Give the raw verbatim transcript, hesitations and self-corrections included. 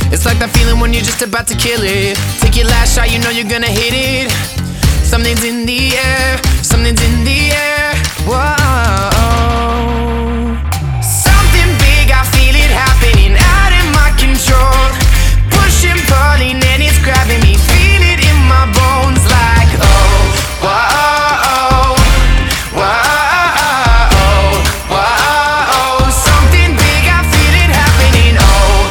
It's like that feeling when you're just about to kill it. Take your last shot, you know you're gonna hit it. Something's in the air,